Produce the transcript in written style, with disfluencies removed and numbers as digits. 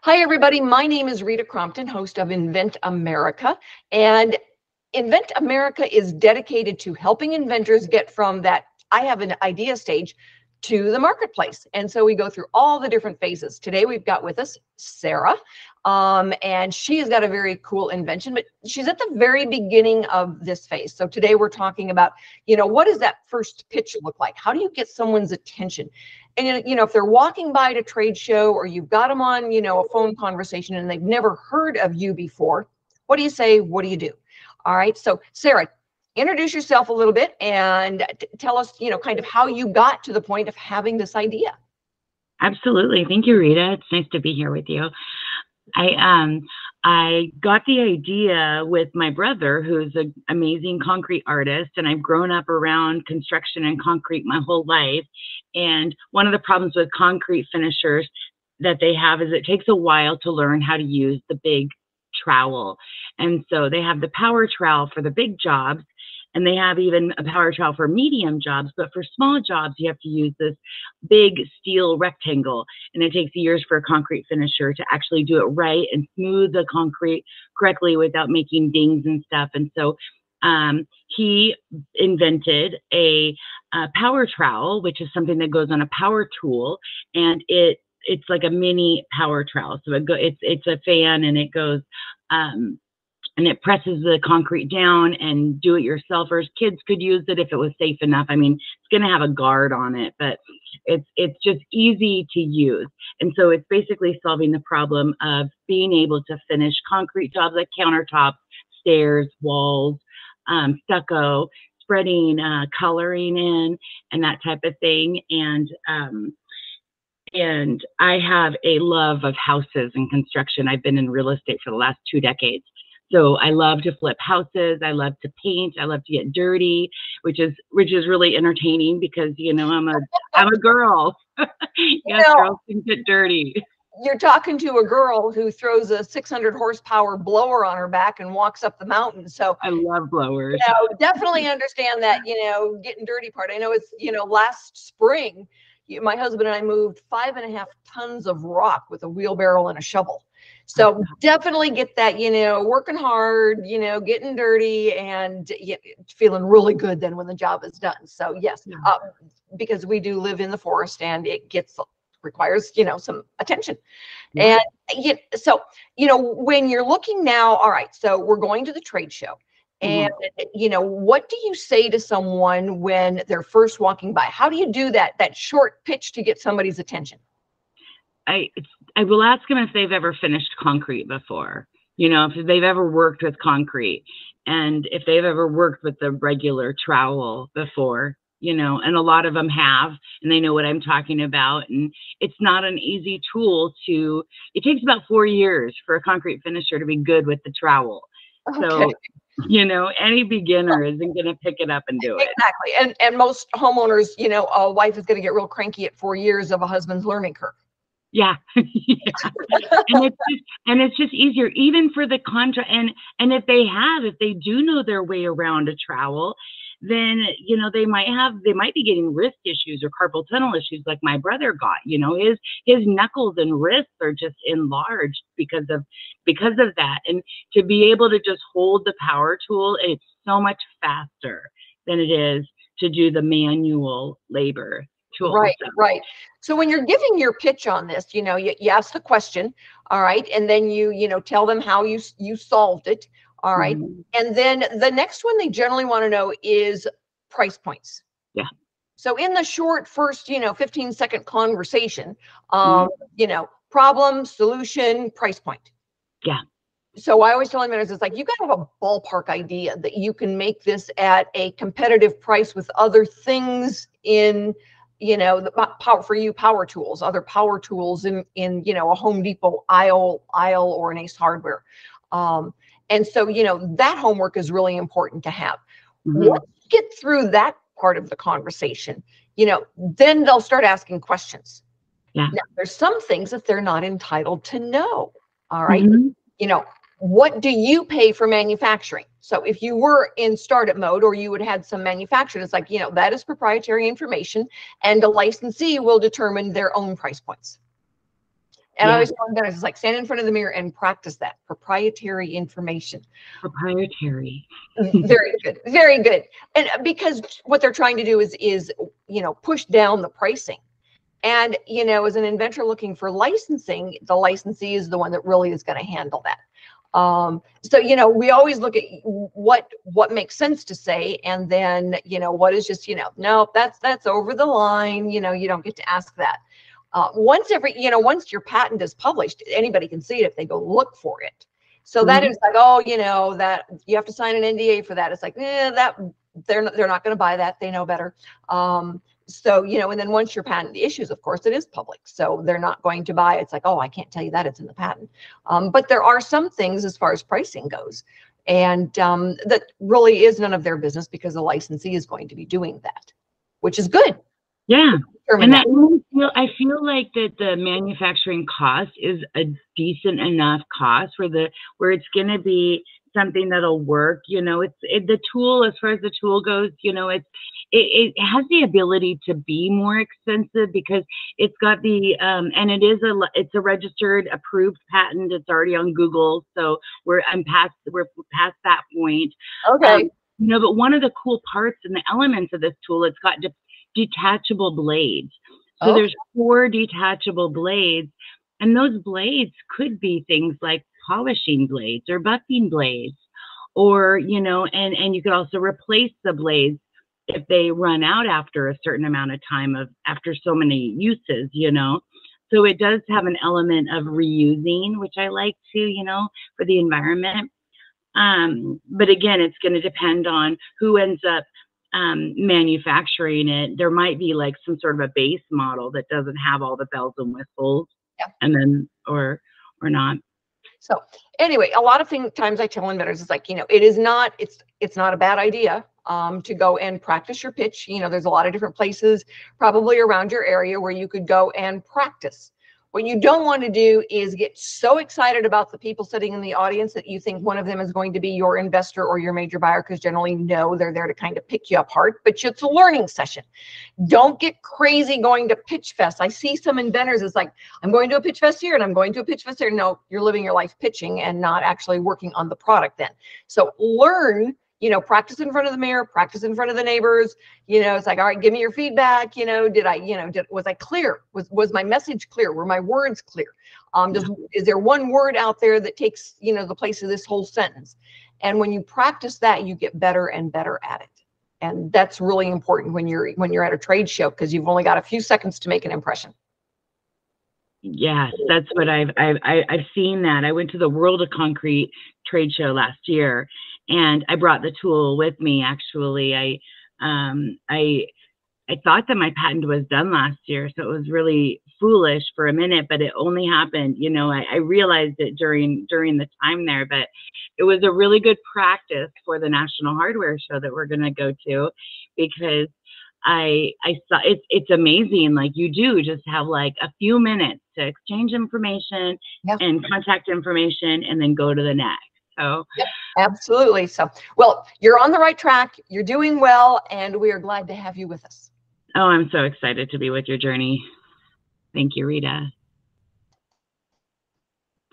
Hi, everybody. My name is Rita Crompton, host of Invent America. And Invent America is dedicated to helping inventors get from that I have an idea stage to the marketplace. And so we go through all the different phases. Today, we've got with us Sarah. And she has got a very cool invention, but she's at the very beginning of this phase. So today we're talking about, what does that first pitch look like? How do you get someone's attention? And, if they're walking by at a trade show or you've got them on, a phone conversation and they've never heard of you before, what do you say? What do you do? All right. So Sarah, introduce yourself a little bit and tell us, kind of how you got to the point of having this idea. Absolutely. Thank you, Rita. It's nice to be here with you. I got the idea with my brother, who's an amazing concrete artist, and I've grown up around construction and concrete my whole life. And one of the problems with concrete finishers that they have is it takes a while to learn how to use the big trowel. And so they have the power trowel for the big jobs, and they have even a power trowel for medium jobs. But for small jobs, you have to use this big steel rectangle. And it takes years for a concrete finisher to actually do it right and smooth the concrete correctly without making dings and stuff. And so he invented a power trowel, which is something that goes on a power tool. And it's like a mini power trowel. So it's a fan, and it goes, and it presses the concrete down, and do-it-yourselfers. Kids could use it if it was safe enough. I mean, it's going to have a guard on it, but it's just easy to use. And so it's basically solving the problem of being able to finish concrete jobs like countertops, stairs, walls, stucco, spreading coloring in, and that type of thing. And I have a love of houses and construction. I've been in real estate for the last 2 decades. So I love to flip houses. I love to paint. I love to get dirty, which is really entertaining because, I'm a girl. Yes, girls can get dirty. You're talking to a girl who throws a 600 horsepower blower on her back and walks up the mountain. So I love blowers. Definitely understand that, getting dirty part. I know it's, last spring, my husband and I moved 5.5 tons of rock with a wheelbarrow and a shovel. So definitely get that, working hard, getting dirty and feeling really good then when the job is done. So yes, because we do live in the forest and it requires, some attention. And so, when you're looking now, all right, so we're going to the trade show. And, what do you say to someone when they're first walking by? How do you do that short pitch to get somebody's attention? I will ask them if they've ever finished concrete before, if they've ever worked with concrete, and if they've ever worked with the regular trowel before, and a lot of them have, and they know what I'm talking about. And it's not an easy tool it takes about 4 years for a concrete finisher to be good with the trowel. Okay. So, any beginner isn't going to pick it up and do it. Exactly. And most homeowners, a wife is going to get real cranky at 4 years of a husband's learning curve. Yeah. And it's just easier, even for the contract. And if they do know their way around a trowel, then, they might be getting wrist issues or carpal tunnel issues like my brother got. His knuckles and wrists are just enlarged because of that. And to be able to just hold the power tool, it's so much faster than it is to do the manual labor. Right. So when you're giving your pitch on this, you ask the question, all right, and then you tell them how you solved it, all right, and then the next one they generally want to know is price points. Yeah. So in the short first 15-second conversation, problem, solution, price point. Yeah. So I always tell them, it's like, you got to have a ballpark idea that you can make this at a competitive price with other things in the power tools, other power tools in a Home Depot aisle or an Ace Hardware. And so, that homework is really important to have. Once you get through that part of the conversation, then they'll start asking questions. Yeah. Now, there's some things that they're not entitled to know. All right. What do you pay for manufacturing? So if you were in startup mode or you had some manufacturing, it's like, that is proprietary information and a licensee will determine their own price points. And I Yeah. always tell inventors, it's like stand in front of the mirror and practice that proprietary information. Proprietary. Very good, very good. And because what they're trying to do is, push down the pricing. And, as an inventor looking for licensing, the licensee is the one that really is going to handle that. So, we always look at what makes sense to say, and then, what is just, no, that's over the line, you don't get to ask that. Once your patent is published, anybody can see it if they go look for it. So that is like, oh, that you have to sign an NDA for that. It's like, that they're not going to buy that. They know better. So, and then once your patent issues, of course, it is public. So they're not going to buy it. It's like, oh, I can't tell you that, it's in the patent. But there are some things as far as pricing goes. And that really is none of their business, because the licensee is going to be doing that, which is good. Yeah. And I feel like that the manufacturing cost is a decent enough cost where it's going to be something that'll work. The tool, as far as the tool goes, it has the ability to be more expensive because it's got the and it's a registered, approved patent. It's already on Google, so we're past that point. Okay. But one of the cool parts and the elements of this tool, it's got detachable blades. So there's 4 detachable blades, and those blades could be things like polishing blades or buffing blades, or and you could also replace the blades if they run out after a certain amount of time after so many uses. So it does have an element of reusing, which I like to, for the environment. But again, it's going to depend on who ends up manufacturing it. There might be like some sort of a base model that doesn't have all the bells and whistles, and then or not. So anyway, a lot of times I tell inventors, it's like, it's not a bad idea to go and practice your pitch. There's a lot of different places probably around your area where you could go and practice. What you don't want to do is get so excited about the people sitting in the audience that you think one of them is going to be your investor or your major buyer, because generally, no, they're there to kind of pick you apart, but it's a learning session. Don't get crazy going to pitch fest. I see some inventors, it's like, I'm going to a pitch fest here and I'm going to a pitch fest there. No, you're living your life pitching and not actually working on the product then. So learn, practice in front of the mirror, practice in front of the neighbors. It's like, all right, give me your feedback. Was I clear? Was my message clear? Were my words clear? Is there one word out there that takes, the place of this whole sentence? And when you practice that, you get better and better at it. And that's really important when you're at a trade show, because you've only got a few seconds to make an impression. Yes, that's what I've seen that. I went to the World of Concrete trade show last year, and I brought the tool with me. Actually, I thought that my patent was done last year, so it was really foolish for a minute, but it only happened, I realized it during the time there, but it was a really good practice for the National Hardware Show that we're going to go to, because I saw it's amazing. Like, you do just have like a few minutes to exchange information and contact information, and then go to the next. So absolutely. So, well, you're on the right track. You're doing well, and we are glad to have you with us. Oh, I'm so excited to be with your journey. Thank you, Rita.